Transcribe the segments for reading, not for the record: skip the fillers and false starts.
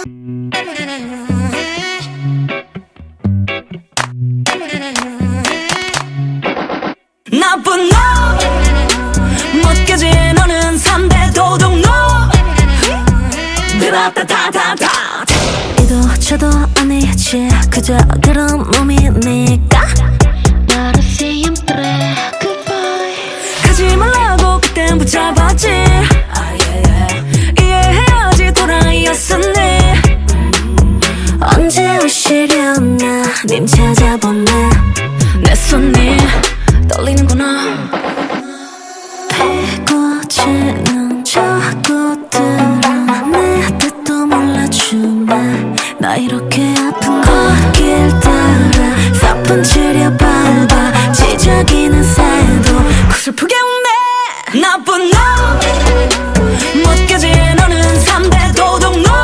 나쁜 너 못 깨지 너는 3대 도둑 너 드라타타타타 이도 저도 아니지 그저 그런 놈이니까 나를 siempre goodbye 가지 말라고 그땐 붙잡았지 이해해야지 도라이였었네 언제 오시려나 님 찾아보네 내 손이 떨리는구나 피고 치는 저것들은 내 뜻도 몰라주네 나 이렇게 아픈 거길 따라 사뿐 치려 밟아 지저귀는 새도 슬프게 웃네 나쁜 너 못 깨지 너는 3대 도둑 너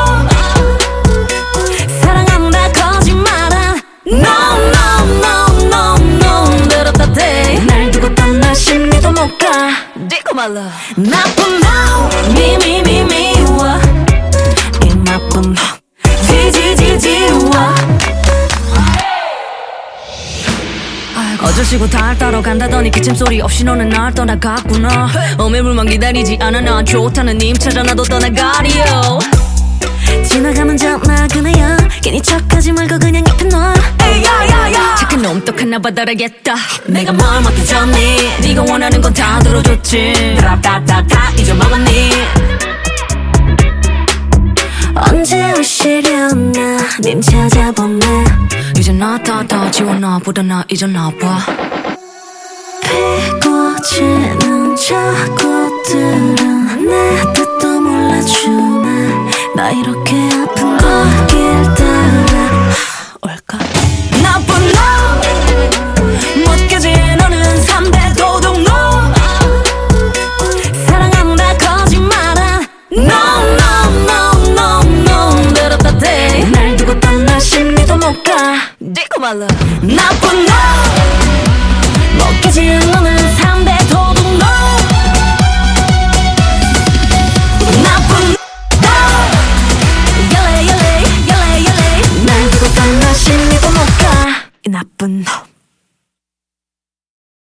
사랑한다 거짓말은 No no no no no 드럽다대 날 두고 떠나 심리도 못가 디고 말라 나쁜 너 미미미미워 이 나쁜 너 지지지지워 어쩌시고 달 따러 간다더니 기침소리 없이 너는 날 떠나갔구나 어매물만 기다리지 않아 난 좋다는 님 찾아 나도 떠나가리요 지나가는 전화 그네요 괜히 척하지 말고 그냥 옆에 놔 야야야 착한 놈 똑하나 받아라겠다 내가 뭘 못해줬니 네가 원하는 건 다 들어줬지 드랍다다다 잊어먹었니 언제 오시려나 님 찾아보네 이제 나 다 지웠나 보다 나 잊었나 봐 피고 치는 저것들은 내 뜻도 몰라주네 나 이렇게 아픈 거길 따라 올까 나쁜 너 못 깨지 너는 3대 도둑 너 사랑한다 거짓말은 No no no no no 들었다대 날 두고 떠나 심리도 못가 디고 말라 나쁜 너 못 깨지 너는 3대 도둑 너 나쁜 너 열레 날 두고 떠나 심리도 못가 이 나쁜 너